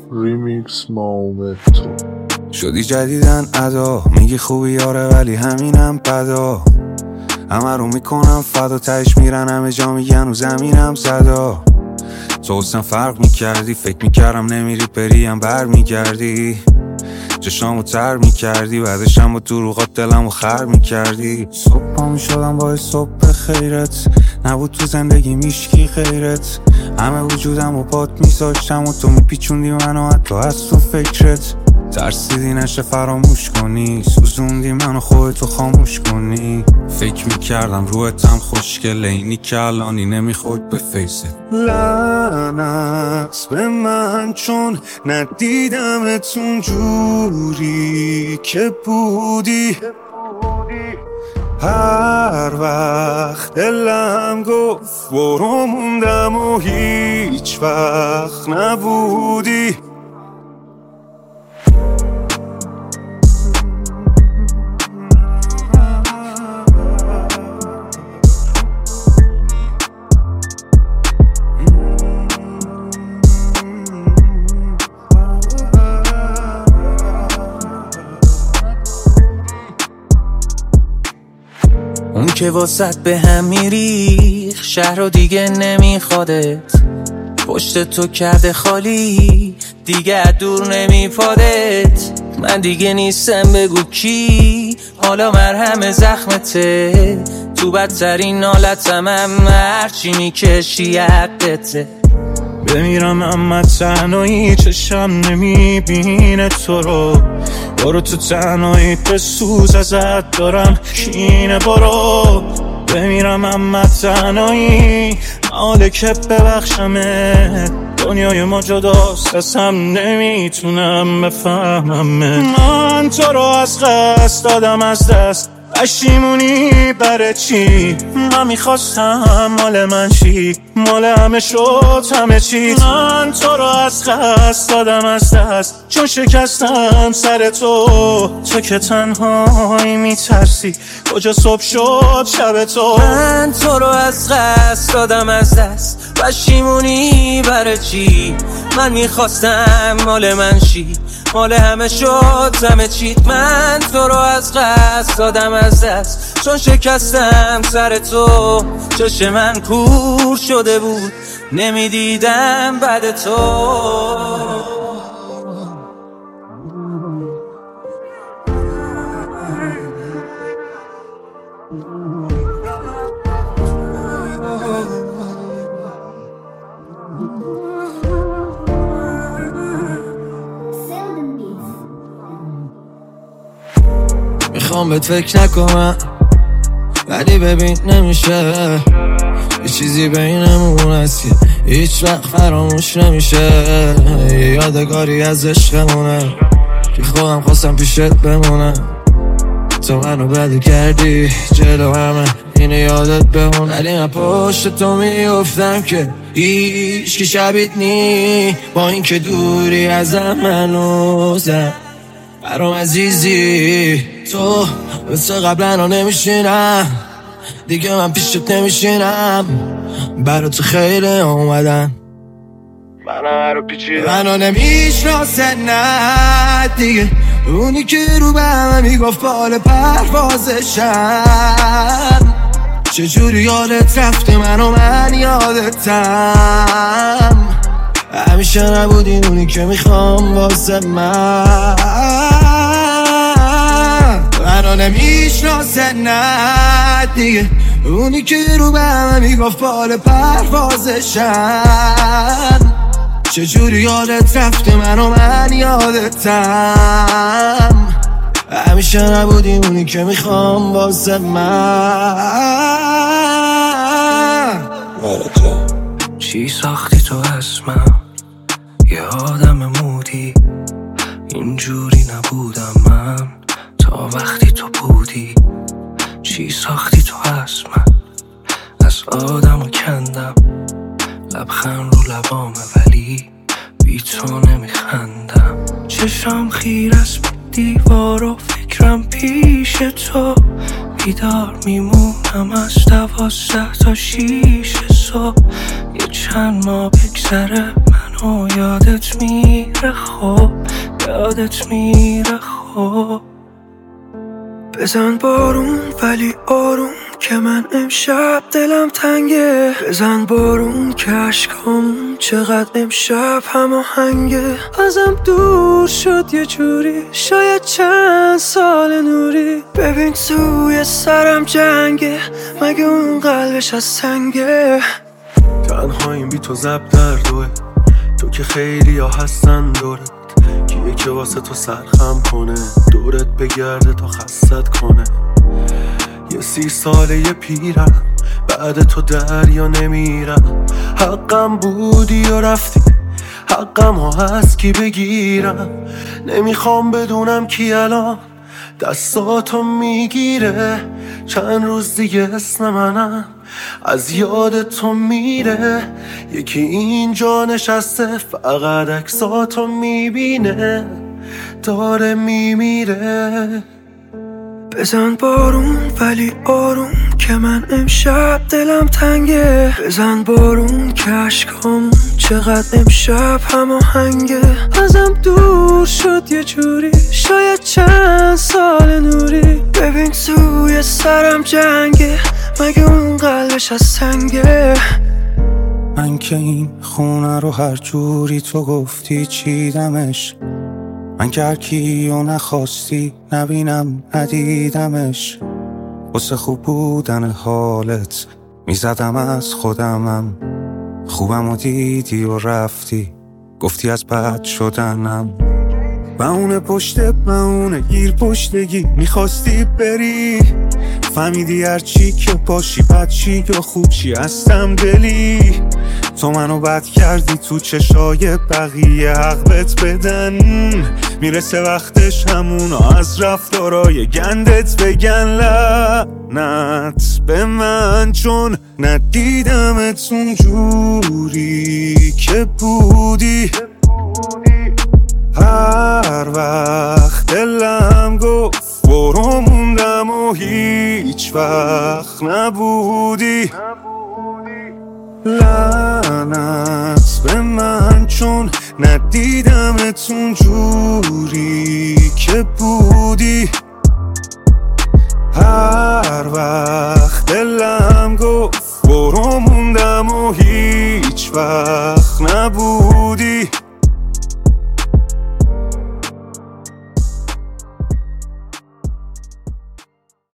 ریمیکس مامتو شدی جدیدن ادا، میگی خوبی یاره ولی همینم بدا. همه رو میکنم فدا، تهش میرن همه جا میگن و زمینم زدا. تو حسن فرق میکردی، فکر میکردم نمیری بریم بر میگردی. چشامو تر میکردی، بعدشم با دروغات دلمو خر میکردی. صبح پا میشدم با صبح خیرت، نبود تو زندگی میشکی خیرت. همه وجودم و پات میذاشتم و تو میپیچوندی منو حتی از تو فکرت. ترسیدی نشه فراموش کنی، سوزوندی منو خودتو خاموش کنی. فکر میکردم روحتم خوشگله، اینی که الانی نمیخورد به فیست. لعنت به من چون ندیدمتون جوری که بودی. هر وقت دلم گفت برو موندم و هیچ وقت نبودی. اون که واسط به هم میریخ شهر رو دیگه نمیخوادت، پشت تو کرده خالی دیگه دور نمیپادت. من دیگه نیستم بگو کی، حالا مرهم زخمته. تو بدترین حالتم هرچی میکشی حقته. بمیرم اما تنهایی چشم نمیبینه تو رو. برو تو تنهایی بسوز ازت دارم کینه. برو بمیرم اما تنهایی حاله که ببخشمت. دنیای ما جداست ازم نمیتونم بفهمم. من تو رو از قصد دادم از دست، پشیمونی برای چی؟ من میخواستم مال من چی؟ مال همه شد همه چی. من تو رو از قصد دادم از دست، چون شکستم سر تو. تو که تنهایی میترسی کجا صبح شد شب تو. من تو رو از قصد دادم از دست، پشیمونی برای چی؟ من میخواستم مال من چی؟ مال همه شد همه چیت. من تو رو از قصد دادم از دست، چون شکستم سر تو. چشم من کور شده بود نمیدیدم بعد تو. میخوام بهت فکر نکنم ولی ببین نمیشه. یه چیزی بینمون هست که هیچ وقت فراموش نمیشه. یه یادگاری از عشقمونه که خودم خواستم پیشت بمونم. تو منو بده کردی جلو همه اینه یادت بمونه. ولی من پشت تو میافتم که هیچ کی شبیت نی. با این که دوری ازم منوزم برام عزیزی. تو مثل قبلا نمیشینم دیگه، من پیشت نمیشینم. برا تو خیلی اومدن منو نمیشناسه نه دیگه. اونی که رو به همه میگفت بال پروازشم. چجوری یادت رفته منو من یادتم. همیشه نبودی اونی که میخوام واسه من. منو نمیشناسه نه دیگه. اونی که رو به همه میگفت بال پروازشم. چجوری یادت رفته منو من یادتم. همیشه نبودی اونی که میخوام واسه من. چی ساختی تو از من؟ یه آدم مودی، اینجوری نبودم من تا وقتی تو بودی. چی ساختی تو از من؟ از آدم کندم لبخند رو لبامه ولی بی تو نمیخندم. چشم خیر از دیوار و فکرم پیش تو. بیدار میمونم از 12 تا 6 صبح. یه چند ماه بگذره من رو یادت میره خب، یادت میره خب. بزن بارون ولی آروم که من امشب دلم تنگه. بزن بارون که عشقامون چقدر امشب هماهنگه. ازم دور شد یه جوری، شاید چند سال نوری. ببین توی سرم جنگه، مگه اون قلبش از سنگه. تنهاییم بی تو زب در دوه، تو که خیلی ها هستن دورت. کیه که واسه تو سرخم کنه، دورت بگرده تا خستت کنه. یه 30 ساله یه پیرم، بعد تو دریا نمیرم. حقم بودی و رفتی، حقم ها هست کی بگیرم. نمیخوام بدونم کی الان دستاتو میگیره. چند روز دیگه اسم منم از یاد تو میره. یکی اینجا نشسته فقط عکساتو میبینه، داره میمیره. بزن بارون ولی آروم که من امشب دلم تنگه. بزن بارون که عشقامون چقدر امشب هماهنگه. ازم دور شد یه جوری، شاید چند سال نوری. ببین توی سرم جنگه، مگه اون قلبش از سنگه. من که این خونه رو هر جوری تو گفتی چیدمش. من که هرکی و نخواستی نبینم ندیدمش. واسه خوب بودن حالت میزدم از خودمم. خوبم و دیدی و رفتی، گفتی از بد شدنم. بهونه پشت بهونه گیر پشتگی میخواستی بری. فهمیدی هرچی که باشی بد چی یا خوب چی هستم دلی. تو منو بد کردی تو چشای بقیه حق بهت بدن. میرسه وقتش همونا از رفتارای گندت بگن لعنت به من، چون ندیدمت اونجوری که بودی. هر وقت دلم گفت برو موندم و هیچ وقت نبودی. لعنت به من، چون ندیدمت اونجوری که بودی. هر وقت دلم گفت برو موندم و هیچ وقت نبودی.